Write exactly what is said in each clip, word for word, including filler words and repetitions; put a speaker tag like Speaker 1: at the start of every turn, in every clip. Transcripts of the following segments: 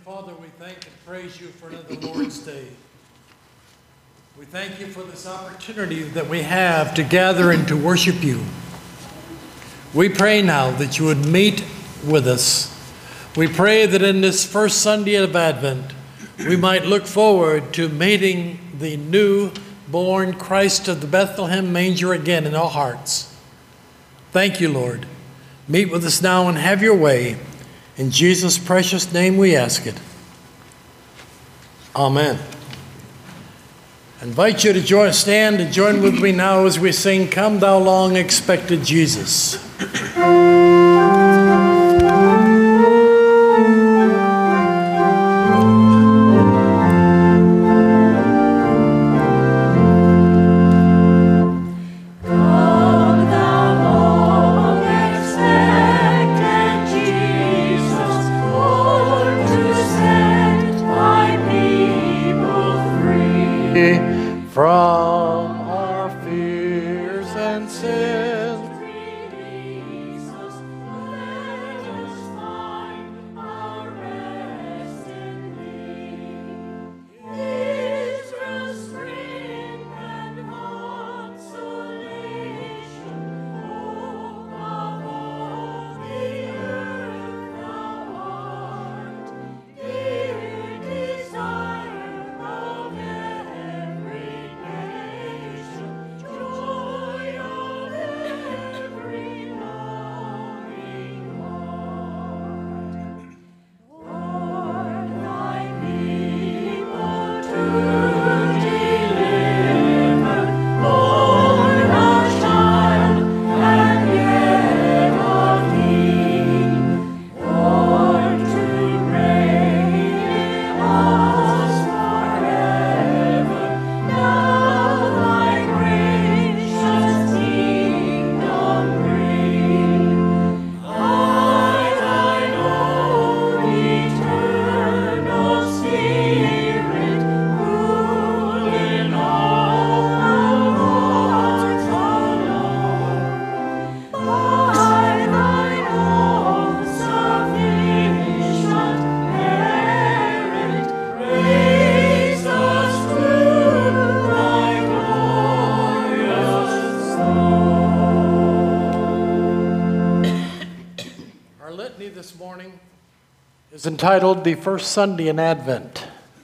Speaker 1: Father, we thank and praise you for another Lord's Day. We thank you for this opportunity that we have to gather and to worship you. We pray now that you would meet with us. We pray that in this first Sunday of Advent, we might look forward to meeting the new-born Christ of the Bethlehem manger again in our hearts. Thank you, Lord. Meet with us now and have your way. In Jesus' precious name we ask it. Amen. I invite you to join, stand and join with me now as we sing, Come Thou Long Expected Jesus. From our fears and sins, release us, let us find our rest in Thee. Israel's strength and consolation, hope of all the earth Thou art, dear desire of every joy of every longing heart. Lord, thy people to deliver, born a child and yet of Thee, born to reign in us forever. Now thy gracious kingdom bring. I, thine own eternal Spirit, rule in all hearts alone. By thine own sufficient merit, raise us to thy glorious throne. Our litany this morning is entitled The First Sunday in Advent.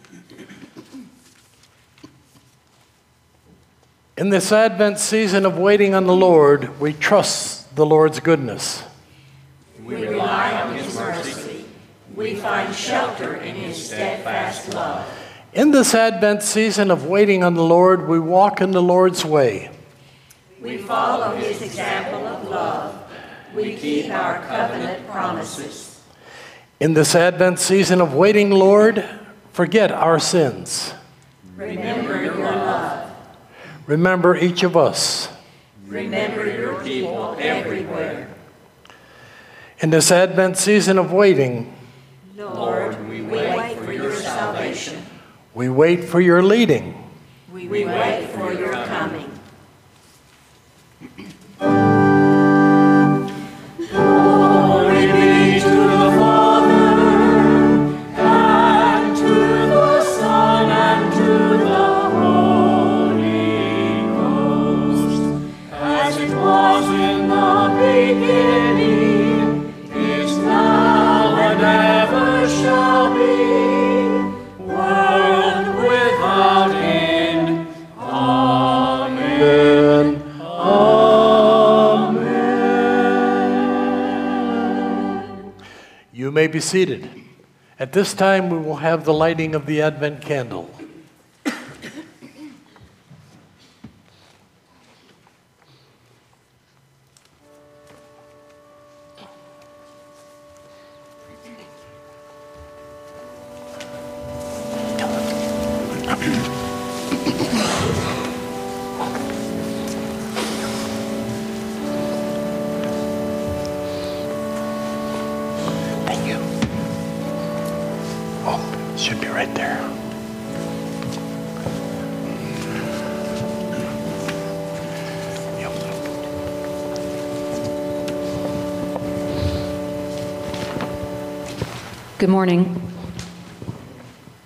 Speaker 1: In this Advent season of waiting on the Lord, we trust the Lord's goodness.
Speaker 2: We rely on His mercy. We find shelter in His steadfast love.
Speaker 1: In this Advent season of waiting on the Lord, we walk in the Lord's way.
Speaker 2: We follow His example of love. We keep our covenant promises.
Speaker 1: In this Advent season of waiting, Lord, forget our sins.
Speaker 2: Remember your love.
Speaker 1: Remember each of us.
Speaker 2: Remember your people everywhere.
Speaker 1: In this Advent season of waiting,
Speaker 2: Lord, we wait for your salvation.
Speaker 1: we wait for your leading.
Speaker 2: We wait for your coming. Glory be to the Father, and to the Son, and to the Holy Ghost, as it was in the beginning, is now, and ever shall be, world without end. Amen.
Speaker 1: Amen. You may be seated. At this time, we will have the lighting of the Advent candle. Thank you. Oh, should be right there.
Speaker 3: Good morning.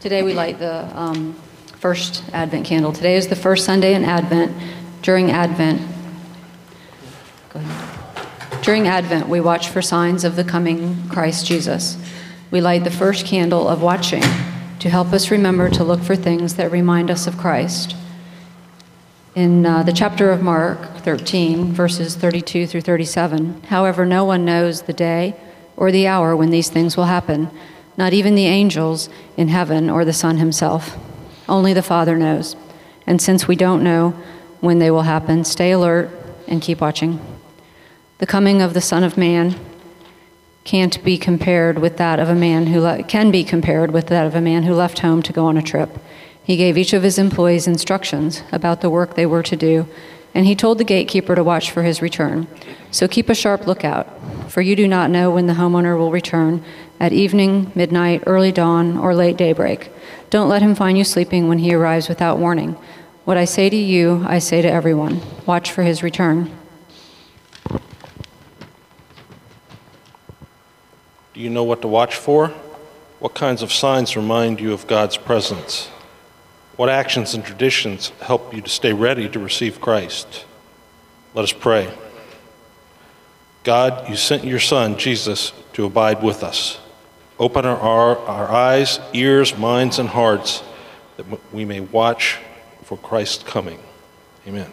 Speaker 3: Today we light the um, first Advent candle. Today is the first Sunday in Advent. During Advent, go ahead. During Advent, we watch for signs of the coming Christ Jesus. We light the first candle of watching to help us remember to look for things that remind us of Christ. In uh, the chapter of Mark thirteen, verses thirty-two through thirty-seven, however, no one knows the day or the hour when these things will happen, not even the angels in heaven or the Son himself. Only the Father knows. And since we don't know when they will happen, stay alert and keep watching. The coming of the Son of Man can't be compared with that of a man who le- can be compared with that of a man who left home to go on a trip. He gave each of his employees instructions about the work they were to do, and he told the gatekeeper to watch for his return. So keep a sharp lookout, for you do not know when the homeowner will return, at evening, midnight, early dawn, or late daybreak. Don't let him find you sleeping when he arrives without warning. What I say to you, I say to everyone. Watch for his return.
Speaker 4: Do you know what to watch for? What kinds of signs remind you of God's presence? What actions and traditions help you to stay ready to receive Christ? Let us pray. God, you sent your Son, Jesus, to abide with us. Open our, our, our eyes, ears, minds, and hearts that we may watch for Christ's coming. Amen.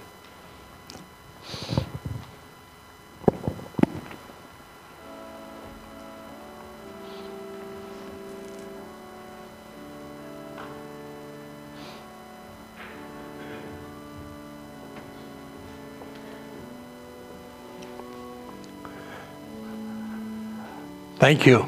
Speaker 1: Thank you.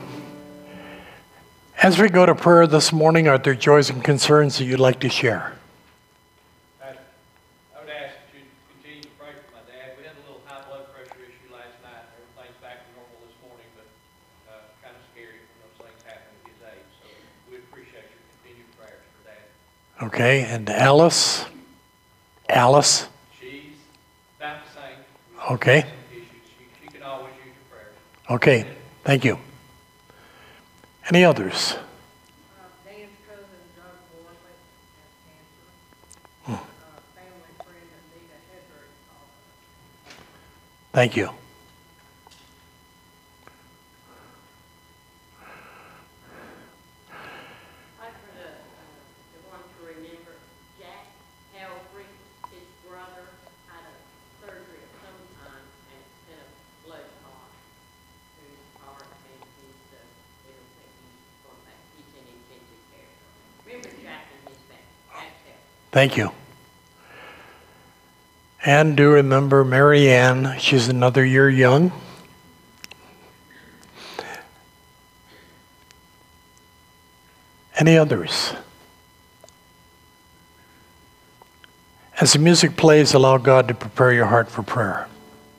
Speaker 1: As we go to prayer this morning, are there joys and concerns that you'd like to share?
Speaker 5: Pastor, I would ask that you continue to pray for my dad. We had a little high blood pressure issue last night. Everything's back to normal this morning, but uh, kind of scary when those things happen at his age. So we appreciate your continued prayers for Dad.
Speaker 1: Okay, and Alice? Alice?
Speaker 5: She's about the same.
Speaker 1: Okay.
Speaker 5: Issues. She, she can always use your prayers.
Speaker 1: Okay, thank you. Any others?
Speaker 6: Uh, Dan's cousin, Doug Boyley, has cancer. Uh, family friend Anita Hedrick called.
Speaker 1: Thank you.
Speaker 6: I for the, uh, the one to remember, Jack Helfrey, his brother, had a surgery of some kind and it's in a blood clot to his heart and his, uh, they don't think he's going back. He's in intensive care. Remember Jack and his family. Jack's Helfrey.
Speaker 1: Thank you. And do remember Mary Ann. She's another year young. Any others? As the music plays, allow God to prepare your heart for prayer.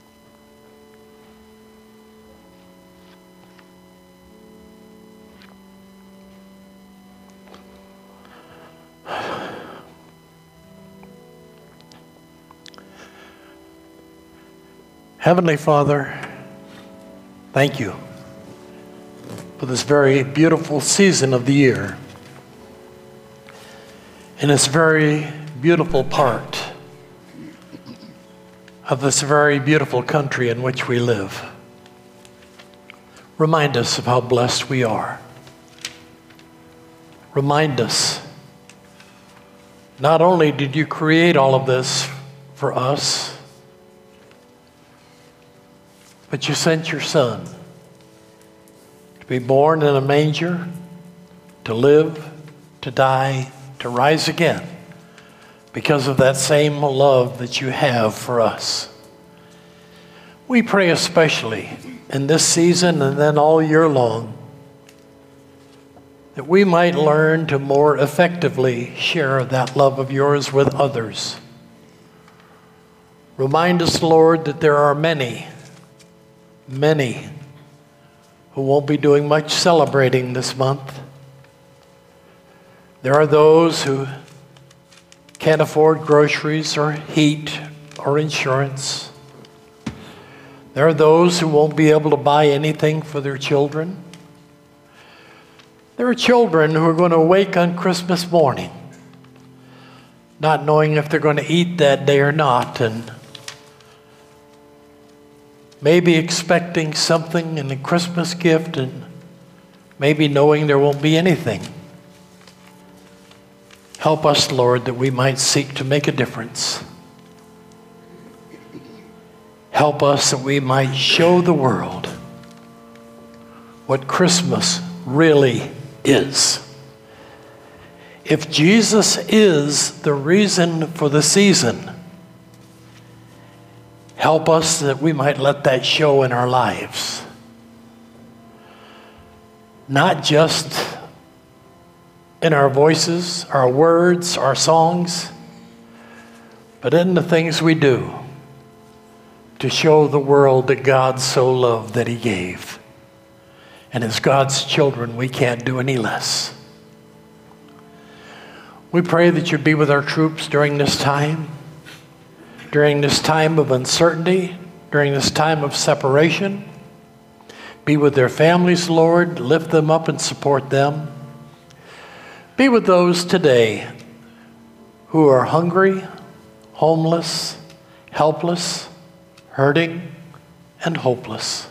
Speaker 1: Heavenly Father, thank you for this very beautiful season of the year and this very beautiful part of this very beautiful country in which we live. Remind us of how blessed we are. Remind us, not only did you create all of this for us, but you sent your Son to be born in a manger, to live, to die, to rise again, because of that same love that you have for us. We pray especially in this season and then all year long that we might learn to more effectively share that love of yours with others. Remind us, Lord, that there are many Many who won't be doing much celebrating this month. There are those who can't afford groceries or heat or insurance. There are those who won't be able to buy anything for their children. There are children who are going to awake on Christmas morning, not knowing if they're going to eat that day or not, and maybe expecting something in a Christmas gift, and maybe knowing there won't be anything. Help us, Lord, that we might seek to make a difference. Help us that we might show the world what Christmas really is. If Jesus is the reason for the season, help us that we might let that show in our lives. Not just in our voices, our words, our songs, but in the things we do to show the world that God so loved that he gave. And as God's children, we can't do any less. We pray that you be with our troops during this time, during this time of uncertainty, during this time of separation. Be with their families, Lord. Lift them up and support them. Be with those today who are hungry, homeless, helpless, hurting, and hopeless.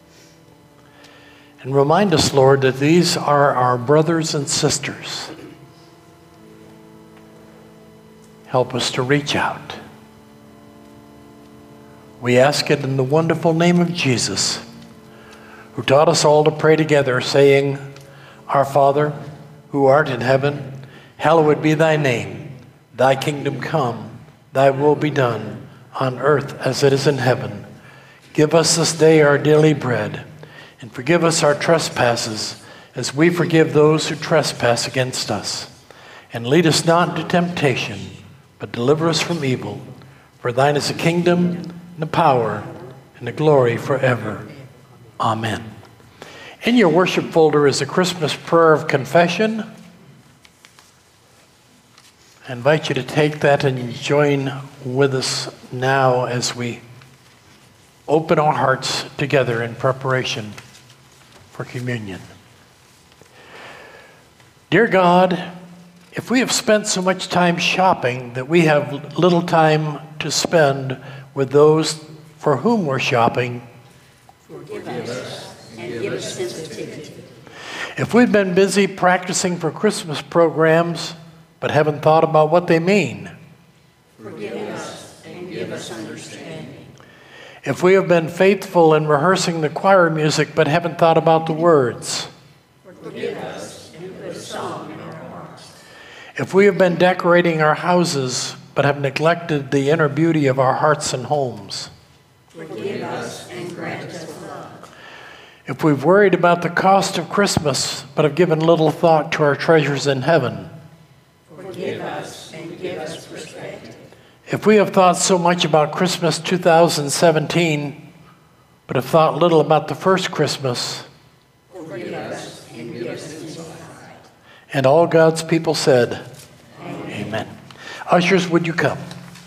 Speaker 1: And remind us, Lord, that these are our brothers and sisters. Help us to reach out. We ask it in the wonderful name of Jesus, who taught us all to pray together, saying, Our Father, who art in heaven, hallowed be thy name. Thy kingdom come, thy will be done, on earth as it is in heaven. Give us this day our daily bread, and forgive us our trespasses, as we forgive those who trespass against us. And lead us not into temptation, but deliver us from evil. For thine is the kingdom, and the power, and the glory forever. Amen. In your worship folder is a Christmas prayer of confession. I invite you to take that and join with us now as we open our hearts together in preparation for communion. Dear God, if we have spent so much time shopping that we have little time to spend with those for whom we're shopping,
Speaker 2: Forgive us and give us sensitivity.
Speaker 1: if we've been busy practicing for Christmas programs but haven't thought about what they mean,
Speaker 2: Forgive us and give us understanding.
Speaker 1: if we have been faithful in rehearsing the choir music but haven't thought about the words,
Speaker 2: Forgive us and put a song in our hearts.
Speaker 1: if we have been decorating our houses but have neglected the inner beauty of our hearts and homes,
Speaker 2: Forgive us and grant us love.
Speaker 1: if we've worried about the cost of Christmas but have given little thought to our treasures in heaven,
Speaker 2: Forgive us and give us perspective.
Speaker 1: if we have thought so much about Christmas two thousand seventeen but have thought little about the first Christmas,
Speaker 2: Forgive us and give us insight.
Speaker 1: and all God's people said, Amen. Amen. Ushers, would you come?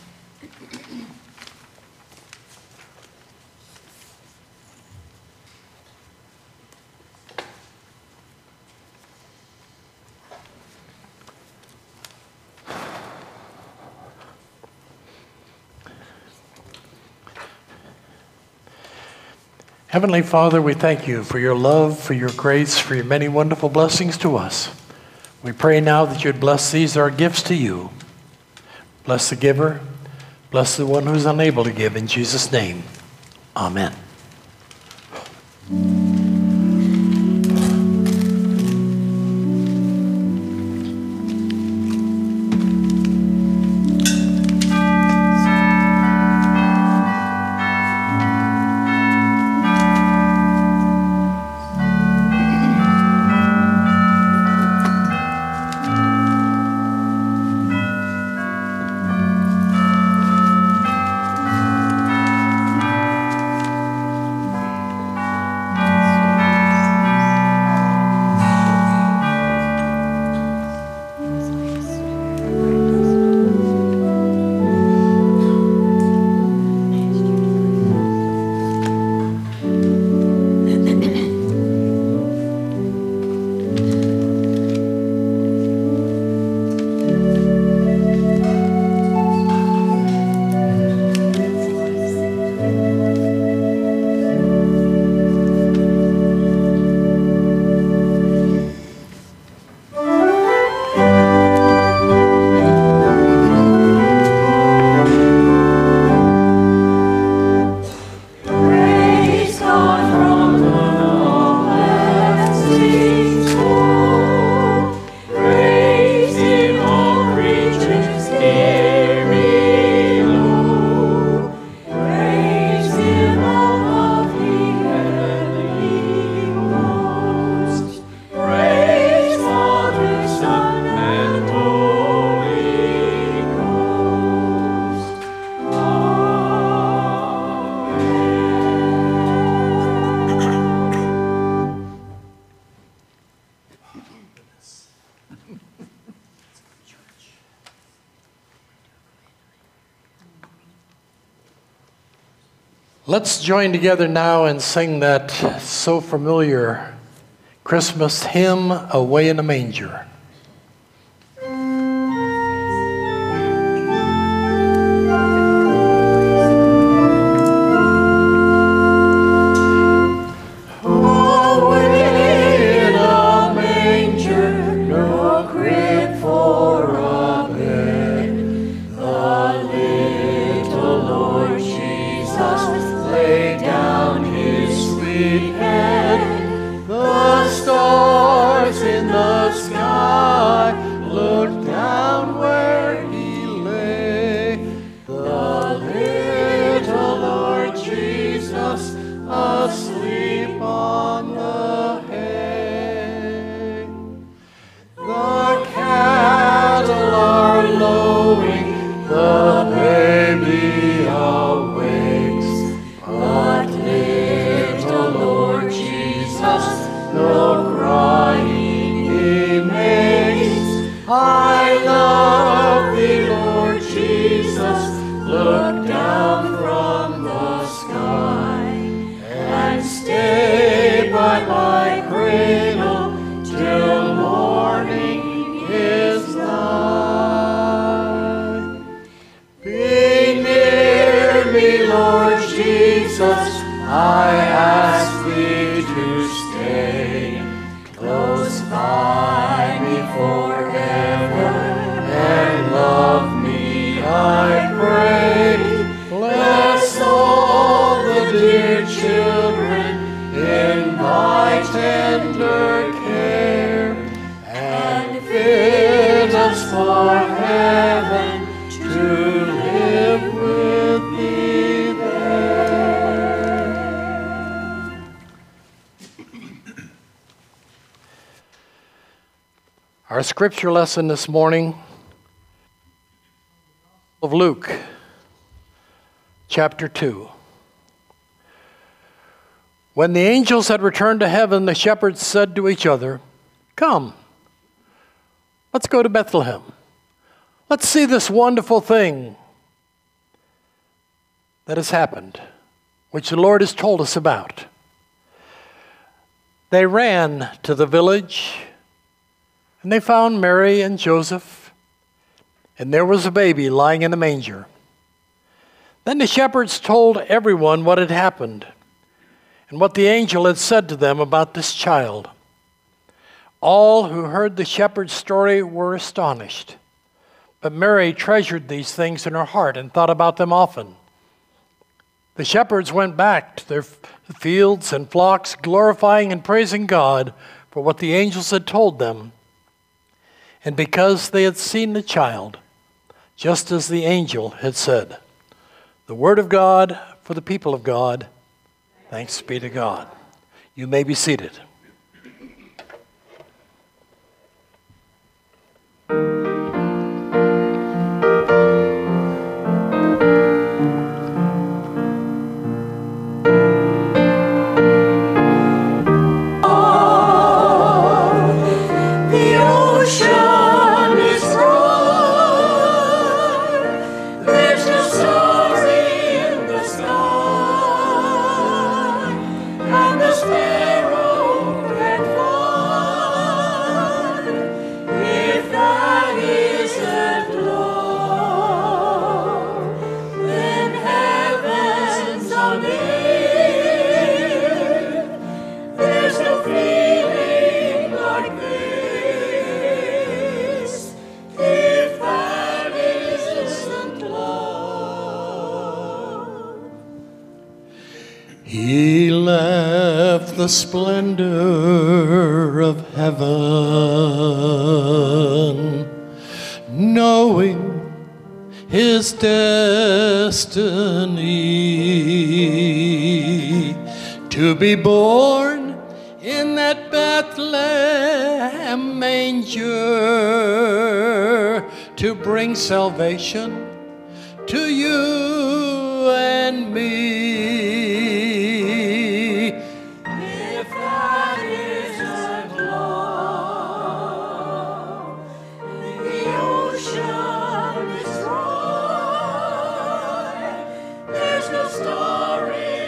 Speaker 1: Heavenly Father, we thank you for your love, for your grace, for your many wonderful blessings to us. We pray now that you'd bless these, our gifts to you. Bless the giver. Bless the one who's unable to give. In Jesus' name, amen. Let's join together now and sing that so familiar Christmas hymn, Away in a Manger. Our scripture lesson this morning of Luke, chapter two. When the angels had returned to heaven, the shepherds said to each other, "Come, let's go to Bethlehem. Let's see this wonderful thing that has happened, which the Lord has told us about." They ran to the village, and they found Mary and Joseph, and there was a baby lying in a manger. Then the shepherds told everyone what had happened and what the angel had said to them about this child. All who heard the shepherd's story were astonished, but Mary treasured these things in her heart and thought about them often. The shepherds went back to their fields and flocks, glorifying and praising God for what the angels had told them, and because they had seen the child, just as the angel had said. The word of God for the people of God. Thanks be to God. You may be seated. He left the splendor of heaven, knowing his destiny, to be born in that Bethlehem manger, to bring salvation to you and me.
Speaker 2: Story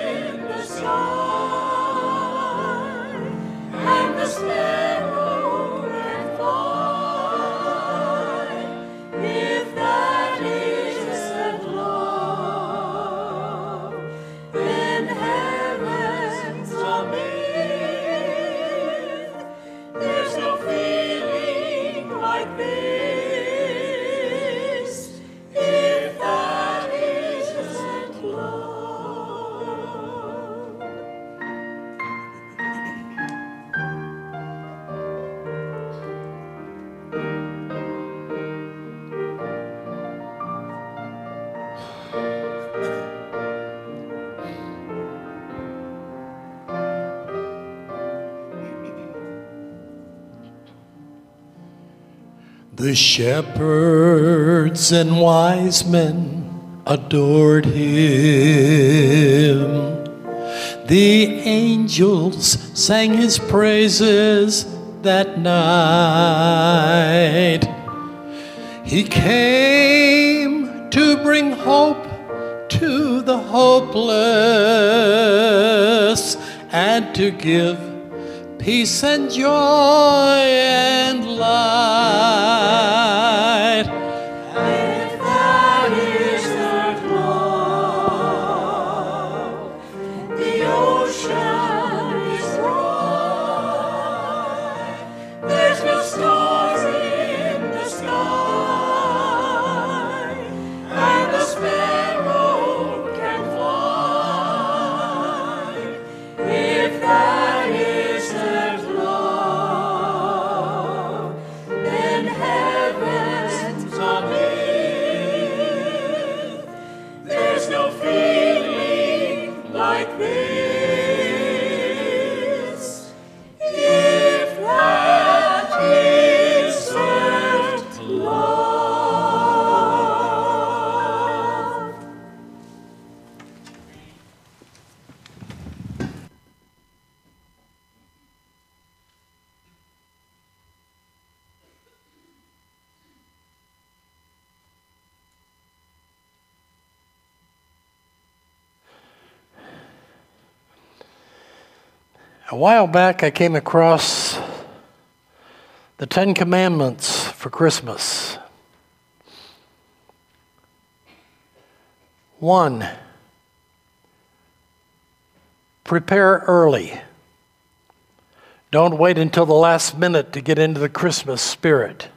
Speaker 1: The shepherds and wise men adored him. The angels sang his praises that night. He came to bring hope to the hopeless and to give peace and joy and light.
Speaker 2: If that is not love, the ocean is dry. There's no stars in the sky, and the sparrow can fly. If that isn't love, then heaven's on earth. There's no feeling like this. If that isn't love.
Speaker 1: A while back, I came across the Ten Commandments for Christmas. One, prepare early. Don't wait until the last minute to get into the Christmas spirit.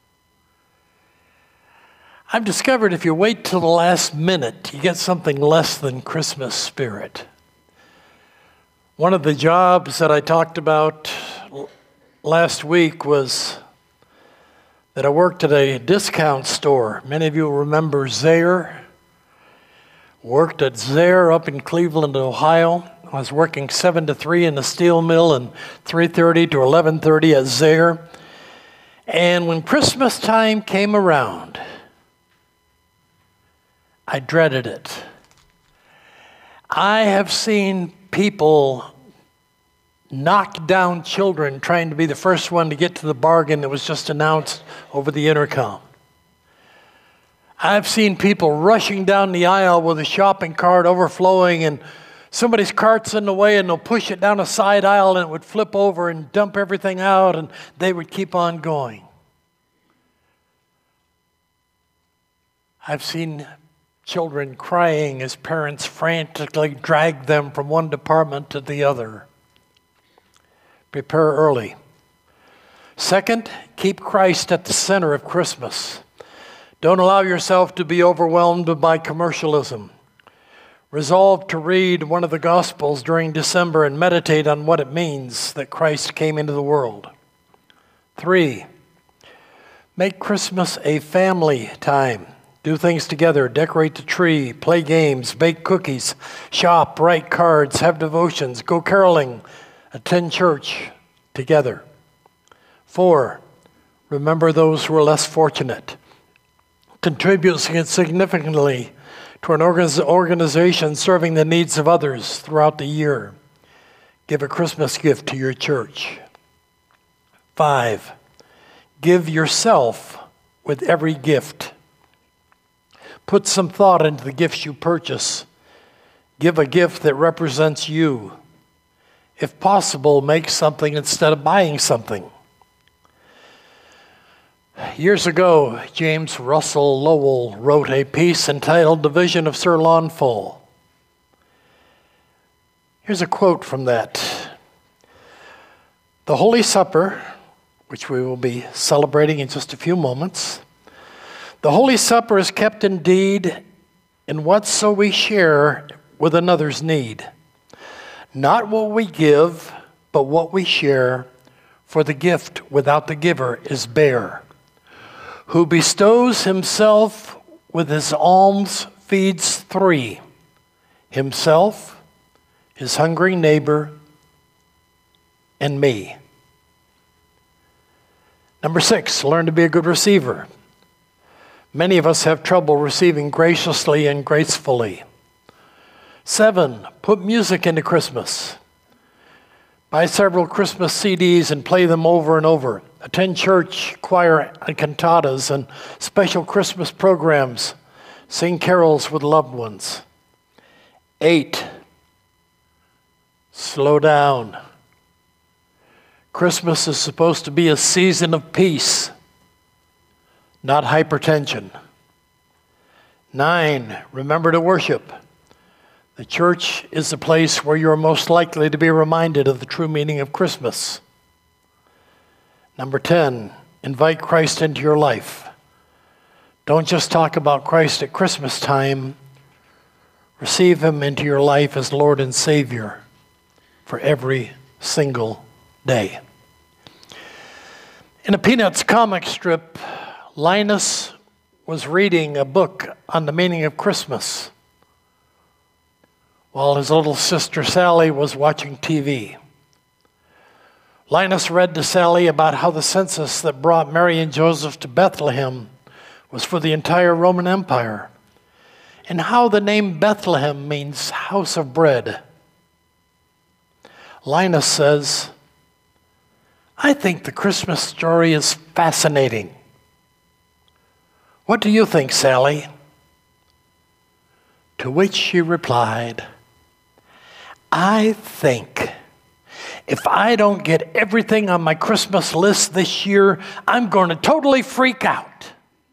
Speaker 1: I've discovered if you wait till the last minute, you get something less than Christmas spirit. One of the jobs that I talked about last week was that I worked at a discount store. Many of you remember Zayre. Worked at Zayre up in Cleveland, Ohio. I was working seven to three in the steel mill and three thirty to eleven thirty at Zayre. And when Christmas time came around, I dreaded it. I have seen people knock down children trying to be the first one to get to the bargain that was just announced over the intercom. I've seen people rushing down the aisle with a shopping cart overflowing, and somebody's cart's in the way and they'll push it down a side aisle and it would flip over and dump everything out and they would keep on going. I've seen children crying as parents frantically drag them from one department to the other. Prepare early. Second, keep Christ at the center of Christmas. Don't allow yourself to be overwhelmed by commercialism. Resolve to read one of the Gospels during December and meditate on what it means that Christ came into the world. Three, make Christmas a family time. Do things together, decorate the tree, play games, bake cookies, shop, write cards, have devotions, go caroling, attend church together. Four, remember those who are less fortunate. Contribute significantly to an organization serving the needs of others throughout the year. Give a Christmas gift to your church. Five, give yourself with every gift. Put some thought into the gifts you purchase. Give a gift that represents you. If possible, make something instead of buying something. Years ago, James Russell Lowell wrote a piece entitled The Vision of Sir Launfal. Here's a quote from that. The Holy Supper, which we will be celebrating in just a few moments, the Holy Supper is kept indeed in whatso we share with another's need. Not what we give, but what we share, for the gift without the giver is bare. Who bestows himself with his alms feeds three, himself, his hungry neighbor, and me. Number six, learn to be a good receiver. Many of us have trouble receiving graciously and gracefully. Seven, put music into Christmas. Buy several Christmas C Ds and play them over and over. Attend church, choir, and cantatas, and special Christmas programs. Sing carols with loved ones. Eight, slow down. Christmas is supposed to be a season of peace, not hypertension. Nine, remember to worship. The church is the place where you're most likely to be reminded of the true meaning of Christmas. Number ten, invite Christ into your life. Don't just talk about Christ at Christmas time. Receive him into your life as Lord and Savior for every single day. In a Peanuts comic strip, Linus was reading a book on the meaning of Christmas while his little sister Sally was watching T V. Linus read to Sally about how the census that brought Mary and Joseph to Bethlehem was for the entire Roman Empire, and how the name Bethlehem means house of bread. Linus says, I think the Christmas story is fascinating. What do you think, Sally? To which she replied, I think if I don't get everything on my Christmas list this year, I'm going to totally freak out.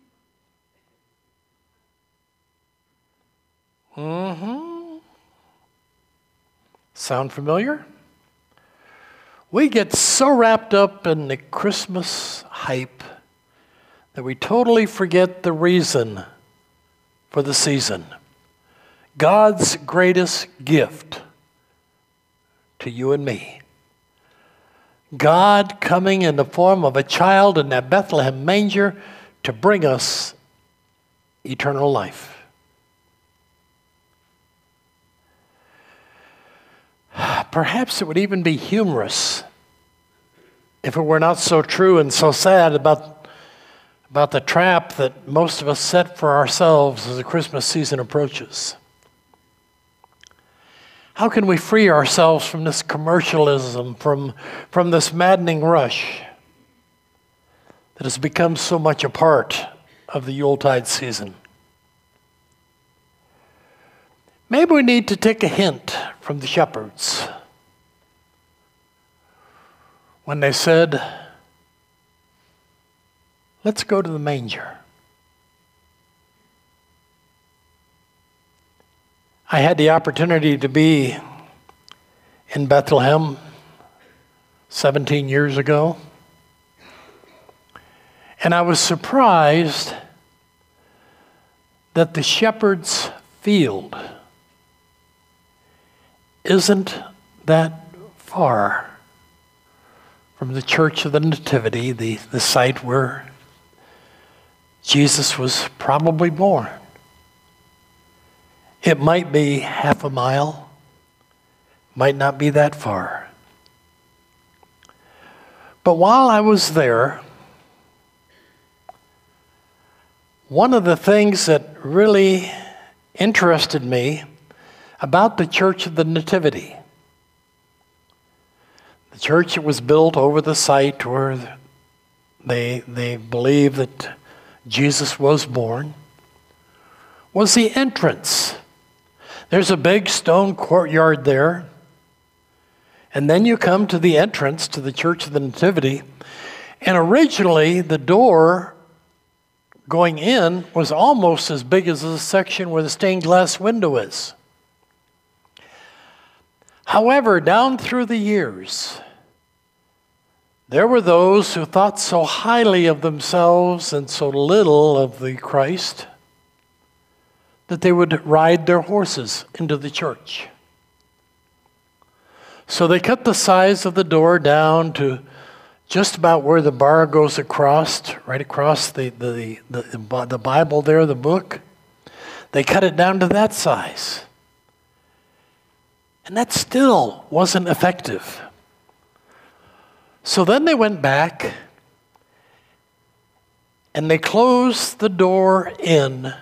Speaker 1: Mm-hmm. Sound familiar? We get so wrapped up in the Christmas hype that we totally forget the reason for the season. God's greatest gift to you and me. God coming in the form of a child in that Bethlehem manger to bring us eternal life. Perhaps it would even be humorous if it were not so true and so sad about, about the trap that most of us set for ourselves as the Christmas season approaches. How can we free ourselves from this commercialism, from, from this maddening rush that has become so much a part of the Yuletide season? Maybe we need to take a hint from the shepherds when they said, let's go to the manger. I had the opportunity to be in Bethlehem seventeen years ago, and I was surprised that the shepherd's field isn't that far from the Church of the Nativity, the, the site where Jesus was probably born. It might be half a mile, might not be that far. But while I was there, one of the things that really interested me about the Church of the Nativity, the church that was built over the site where they, they believe that Jesus was born, was the entrance. There's a big stone courtyard there, and then you come to the entrance to the Church of the Nativity, and originally the door going in was almost as big as the section where the stained glass window is. However, down through the years, there were those who thought so highly of themselves and so little of the Christ that they would ride their horses into the church. So they cut the size of the door down to just about where the bar goes across, right across the, the, the, the Bible there, the book. They cut it down to that size. And that still wasn't effective. So then they went back and they close the door in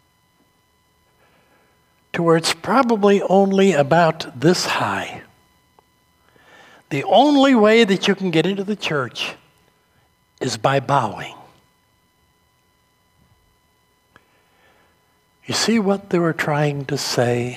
Speaker 1: to where it's probably only about this high. The only way that you can get into the church is by bowing. You see what they were trying to say?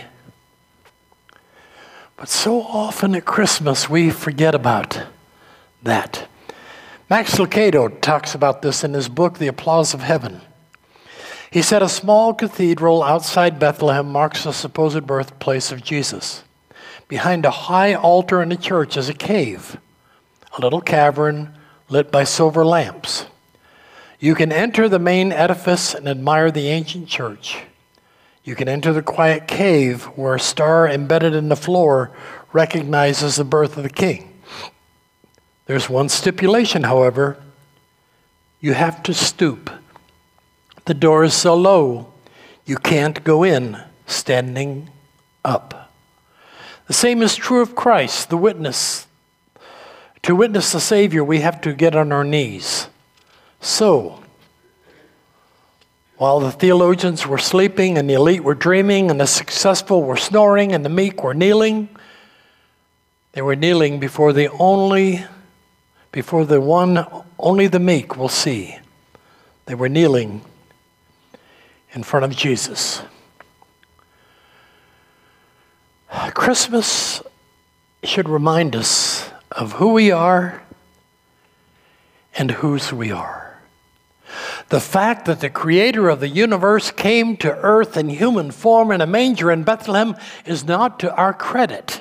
Speaker 1: But so often at Christmas we forget about that. Max Lucado talks about this in his book, The Applause of Heaven. He said a small cathedral outside Bethlehem marks the supposed birthplace of Jesus. Behind a high altar in the church is a cave, a little cavern lit by silver lamps. You can enter the main edifice and admire the ancient church. You can enter the quiet cave where a star embedded in the floor recognizes the birth of the king. There's one stipulation, however. You have to stoop. The door is so low, you can't go in standing up. The same is true of Christ, the witness. To witness the Savior, we have to get on our knees. So, while the theologians were sleeping and the elite were dreaming and the successful were snoring and the meek were kneeling, they were kneeling before the only, before the one only the meek will see. They were kneeling in front of Jesus. Christmas should remind us of who we are and whose we are. The fact that the creator of the universe came to earth in human form in a manger in Bethlehem is not to our credit.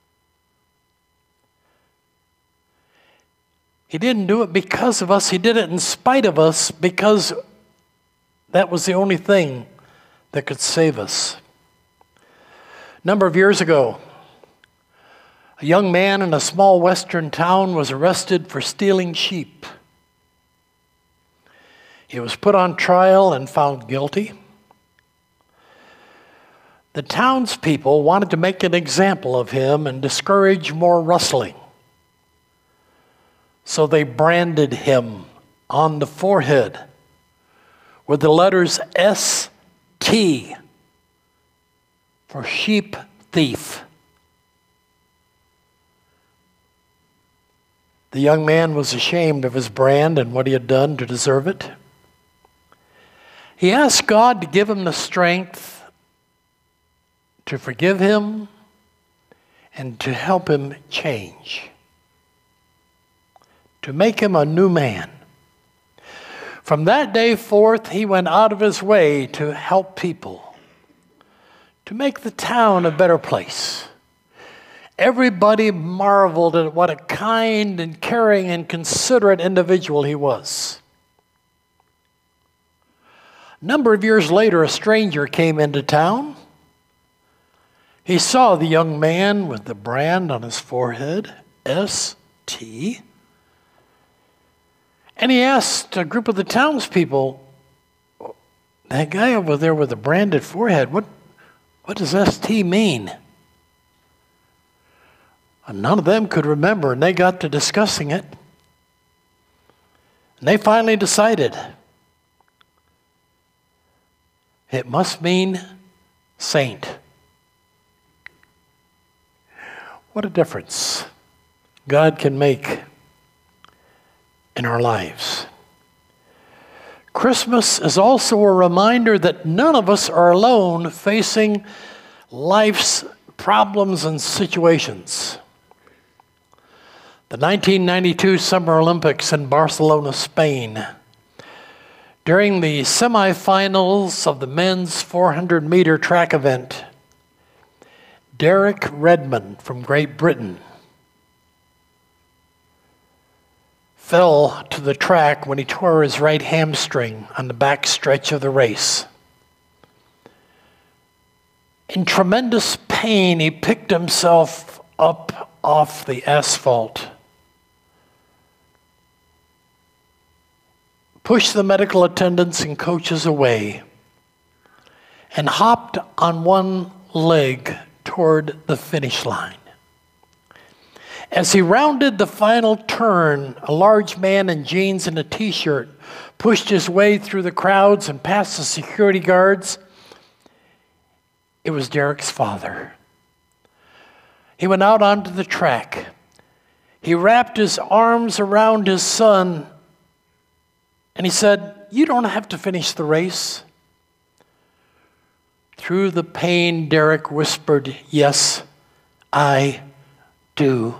Speaker 1: He didn't do it because of us. He did it in spite of us, because that was the only thing that could save us. A number of years ago, a young man in a small western town was arrested for stealing sheep. He was put on trial and found guilty. The townspeople wanted to make an example of him and discourage more rustling. So they branded him on the forehead with the letters S T for sheep thief. The young man was ashamed of his brand and what he had done to deserve it. He asked God to give him the strength to forgive him and to help him change, to make him a new man. From that day forth, he went out of his way to help people, to make the town a better place. Everybody marveled at what a kind and caring and considerate individual he was. A number of years later, a stranger came into town. He saw the young man with the brand on his forehead, S T, and he asked a group of the townspeople, that guy over there with the branded forehead, what, what does S T mean? And none of them could remember, and they got to discussing it. And they finally decided it must mean saint. What a difference God can make in our lives. Christmas is also a reminder that none of us are alone facing life's problems and situations. The nineteen ninety-two Summer Olympics in Barcelona, Spain. During the semifinals of the men's four hundred meter track event, Derek Redmond from Great Britain fell to the track when he tore his right hamstring on the back stretch of the race. In tremendous pain, he picked himself up off the asphalt, pushed the medical attendants and coaches away, and hopped on one leg toward the finish line. As he rounded the final turn, a large man in jeans and a t-shirt pushed his way through the crowds and past the security guards. It was Derek's father. He went out onto the track. He wrapped his arms around his son, and he said, "You don't have to finish the race." Through the pain, Derek whispered, "Yes, I do."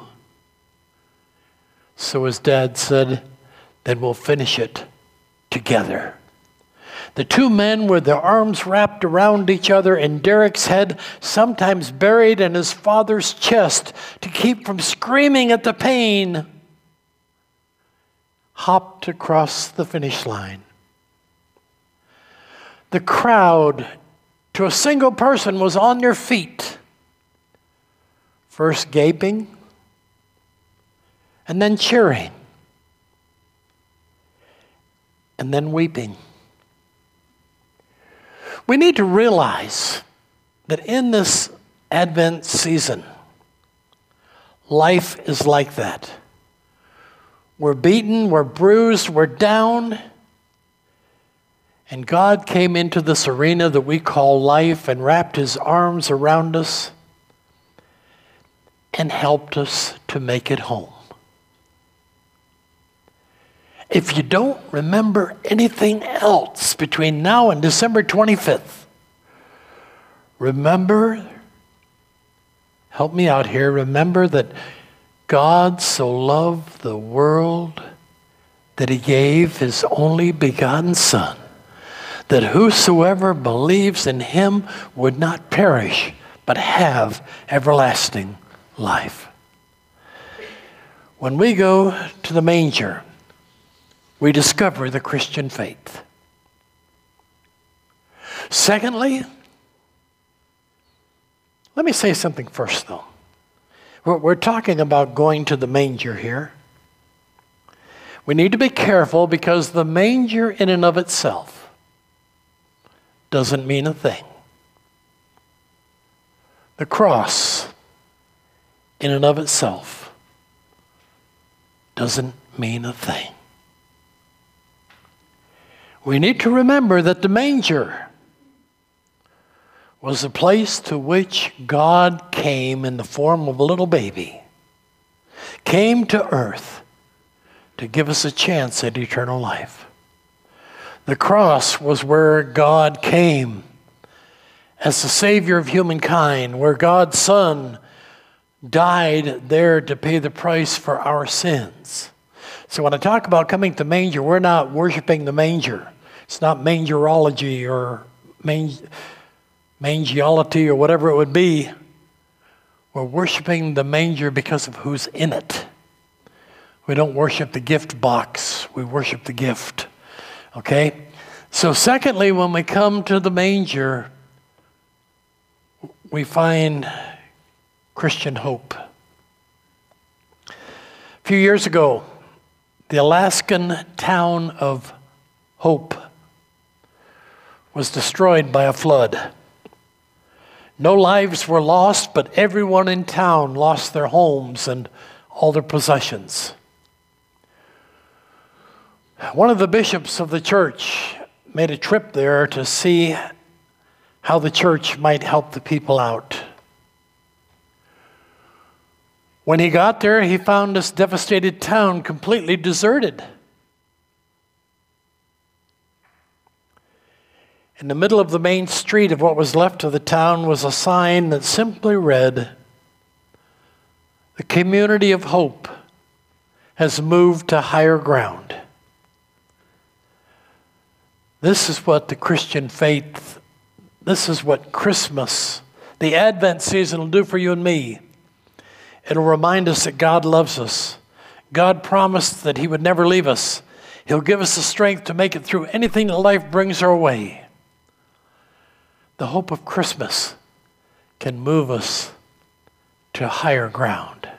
Speaker 1: So his dad said, "Then we'll finish it together." The two men with their arms wrapped around each other and Derek's head sometimes buried in his father's chest to keep from screaming at the pain, hopped across the finish line. The crowd, to a single person, was on their feet, first gaping and then cheering and then weeping. We need to realize that in this Advent season, life is like that. We're beaten, we're bruised, we're down, and God came into this arena that we call life and wrapped his arms around us and helped us to make it home. If you don't remember anything else between now and December twenty-fifth, remember, help me out here, remember that God so loved the world that he gave his only begotten Son, that whosoever believes in him would not perish, but have everlasting life. When we go to the manger, we discover the Christian faith. Secondly, let me say something first, though. We're, we're talking about going to the manger here. We need to be careful because the manger in and of itself doesn't mean a thing. The cross in and of itself doesn't mean a thing. We need to remember that the manger was the place to which God came in the form of a little baby, came to earth to give us a chance at eternal life. The cross was where God came as the Savior of humankind, where God's Son died there to pay the price for our sins. So when I talk about coming to manger, we're not worshiping the manger. It's not mangerology or mang- mangiology or whatever it would be. We're worshiping the manger because of who's in it. We don't worship the gift box. We worship the gift. Okay? So secondly, when we come to the manger, we find Christian hope. A few years ago, the Alaskan town of Hope was destroyed by a flood. No lives were lost, but everyone in town lost their homes and all their possessions. One of the bishops of the church made a trip there to see how the church might help the people out. When he got there, he found this devastated town completely deserted. In the middle of the main street of what was left of the town was a sign that simply read, "The community of hope has moved to higher ground." This is what the Christian faith, this is what Christmas, the Advent season will do for you and me. It'll remind us that God loves us. God promised that he would never leave us. He'll give us the strength to make it through anything that life brings our way. The hope of Christmas can move us to higher ground.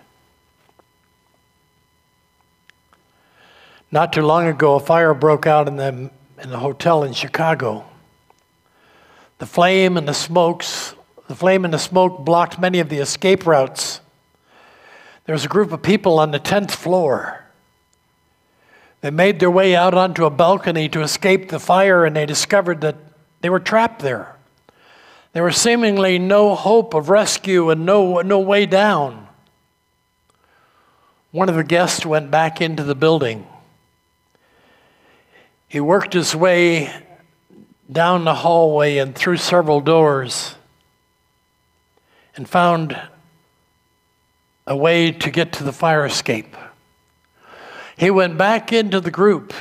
Speaker 1: Not too long ago, a fire broke out in the, in the hotel in Chicago. The flame and the smokes, the flame and the smoke blocked many of the escape routes. There was a group of people on the tenth floor. They made their way out onto a balcony to escape the fire, and they discovered that they were trapped there. There was seemingly no hope of rescue and no, no way down. One of the guests went back into the building. He worked his way down the hallway and through several doors and found a way to get to the fire escape. He went back into the group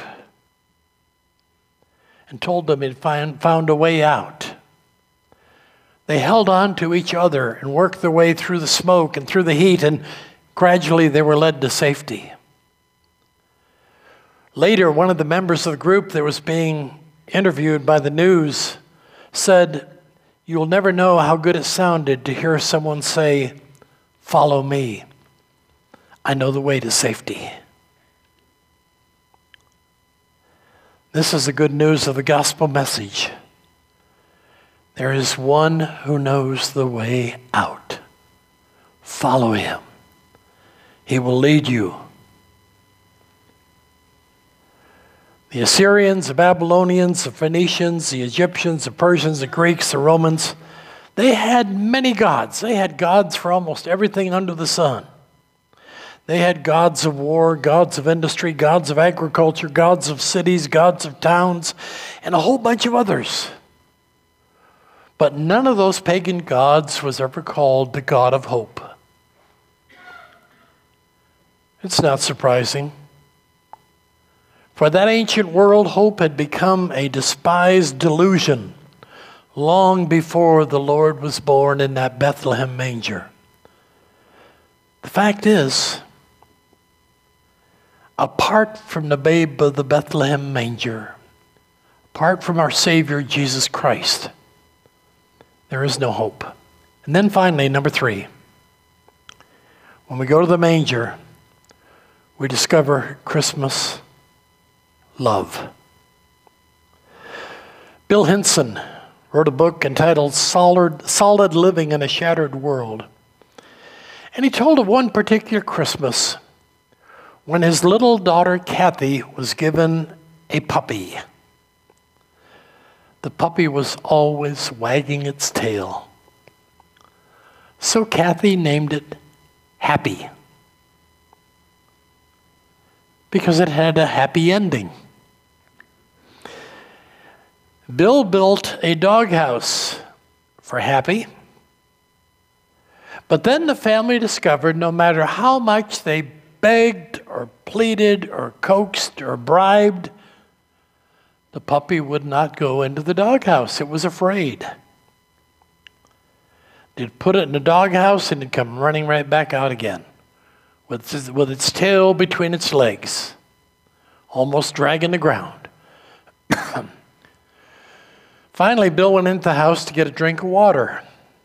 Speaker 1: and told them he'd find, found a way out. They held on to each other and worked their way through the smoke and through the heat, and gradually they were led to safety. Later, one of the members of the group that was being interviewed by the news said, "You'll never know how good it sounded to hear someone say, 'Follow me. I know the way to safety.'" This is the good news of the gospel message. There is one who knows the way out. Follow him. He will lead you. The Assyrians, the Babylonians, the Phoenicians, the Egyptians, the Persians, the Greeks, the Romans, they had many gods. They had gods for almost everything under the sun. They had gods of war, gods of industry, gods of agriculture, gods of cities, gods of towns, and a whole bunch of others. But none of those pagan gods was ever called the God of hope. It's not surprising. For that ancient world, hope had become a despised delusion long before the Lord was born in that Bethlehem manger. The fact is, apart from the babe of the Bethlehem manger, apart from our Savior Jesus Christ, there is no hope. And then finally, number three, when we go to the manger, we discover Christmas love. Bill Hinson wrote a book entitled Solid, Solid Living in a Shattered World. And he told of one particular Christmas when his little daughter Kathy was given a puppy. The puppy was always wagging its tail. So Kathy named it Happy, because it had a happy ending. Bill built a doghouse for Happy, but then the family discovered no matter how much they begged or pleaded or coaxed or bribed, the puppy would not go into the doghouse. It was afraid. They'd put it in the doghouse and it'd come running right back out again with its, with its tail between its legs, almost dragging the ground. Finally, Bill went into the house to get a drink of water.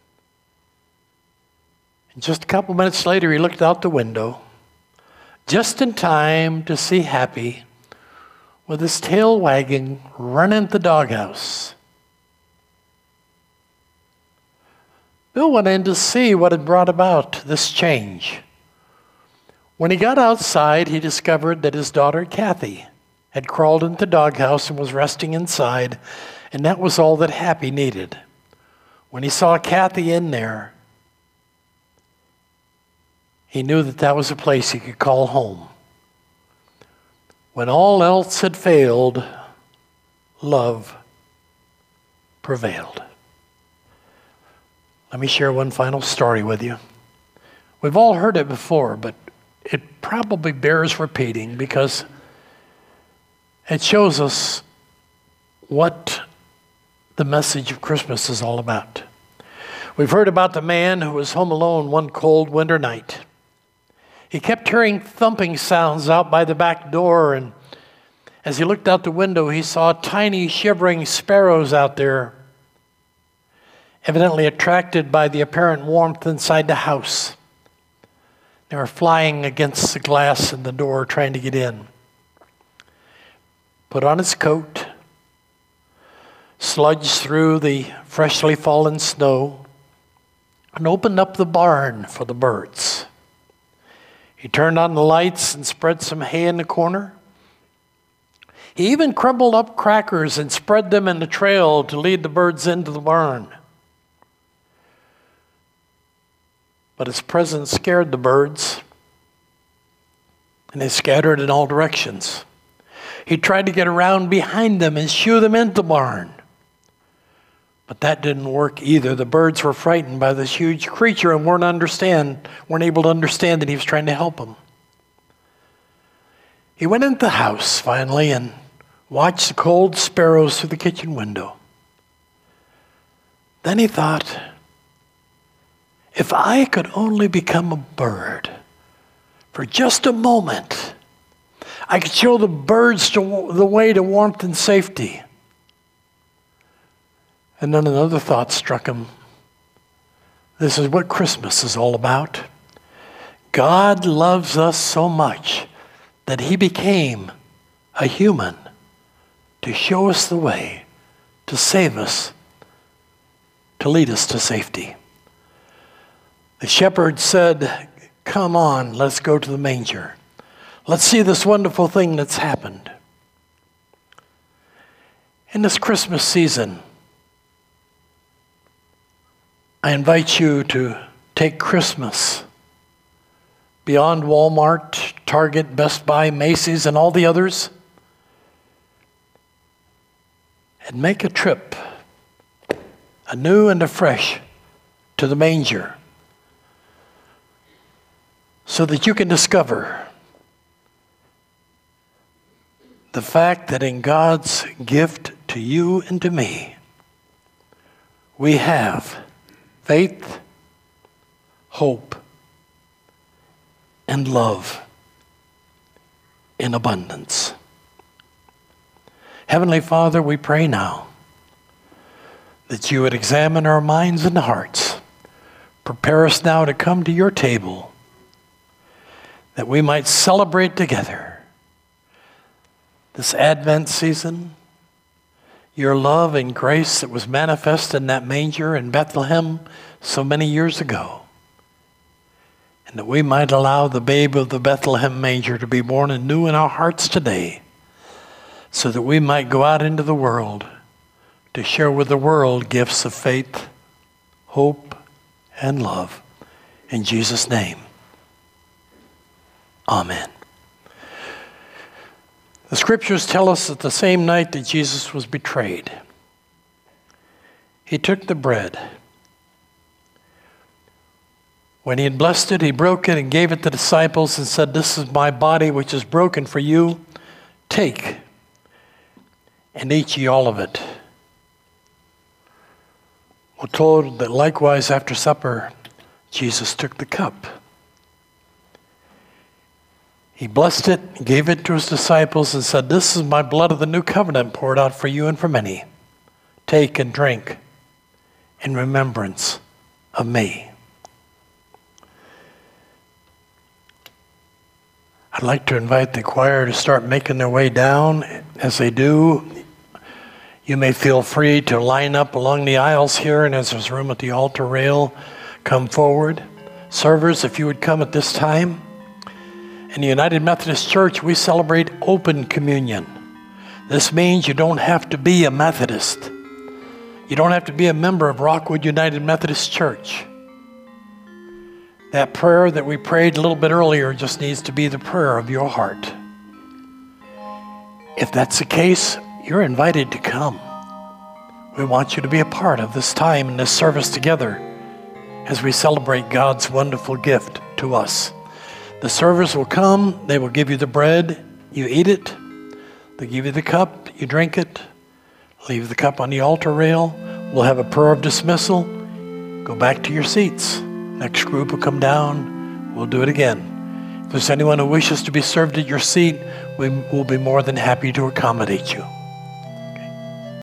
Speaker 1: And just a couple minutes later, he looked out the window, just in time to see Happy with his tail wagging, run into the doghouse. Bill went in to see what had brought about this change. When he got outside, he discovered that his daughter Kathy had crawled into the doghouse and was resting inside, and that was all that Happy needed. When he saw Kathy in there, he knew that that was a place he could call home. When all else had failed, love prevailed. Let me share one final story with you. We've all heard it before, but it probably bears repeating because it shows us what the message of Christmas is all about. We've heard about the man who was home alone one cold winter night. He kept hearing thumping sounds out by the back door, and as he looked out the window, he saw tiny shivering sparrows out there, evidently attracted by the apparent warmth inside the house. They were flying against the glass in the door, trying to get in. Put on his coat, sludged through the freshly fallen snow, and opened up the barn for the birds. He turned on the lights and spread some hay in the corner. He even crumbled up crackers and spread them in the trail to lead the birds into the barn. But his presence scared the birds, and they scattered in all directions. He tried to get around behind them and shoo them into the barn. But that didn't work either. The birds were frightened by this huge creature and weren't understand, weren't able to understand that he was trying to help them. He went into the house finally and watched the cold sparrows through the kitchen window. Then he thought, if I could only become a bird for just a moment, I could show the birds to, the way to warmth and safety. And then another thought struck him. This is what Christmas is all about. God loves us so much that he became a human to show us the way, to save us, to lead us to safety. The shepherd said, come on, let's go to the manger. Let's see this wonderful thing that's happened. In this Christmas season, I invite you to take Christmas beyond Walmart, Target, Best Buy, Macy's, and all the others, and make a trip, anew and afresh, to the manger, so that you can discover the fact that in God's gift to you and to me, we have faith, hope, and love in abundance. Heavenly Father, we pray now that you would examine our minds and hearts. Prepare us now to come to your table, that we might celebrate together this Advent season, your love and grace that was manifest in that manger in Bethlehem so many years ago, and that we might allow the babe of the Bethlehem manger to be born anew in our hearts today, so that we might go out into the world to share with the world gifts of faith, hope, and love. In Jesus' name, amen. The scriptures tell us that the same night that Jesus was betrayed, he took the bread. When he had blessed it, he broke it and gave it to the disciples and said, this is my body which is broken for you. Take and eat ye all of it. We're told that likewise after supper, Jesus took the cup. He blessed it, gave it to his disciples, and said, this is my blood of the new covenant poured out for you and for many. Take and drink in remembrance of me. I'd like to invite the choir to start making their way down. As they do, you may feel free to line up along the aisles here, and as there's room at the altar rail, come forward. Servers, if you would come at this time. In the United Methodist Church, we celebrate open communion. This means you don't have to be a Methodist. You don't have to be a member of Rockwood United Methodist Church. That prayer that we prayed a little bit earlier just needs to be the prayer of your heart. If that's the case, you're invited to come. We want you to be a part of this time and this service together as we celebrate God's wonderful gift to us. The servers will come, they will give you the bread, you eat it. They give you the cup, you drink it. Leave the cup on the altar rail. We'll have a prayer of dismissal. Go back to your seats. Next group will come down. We'll do it again. If there's anyone who wishes to be served at your seat, we will be more than happy to accommodate you.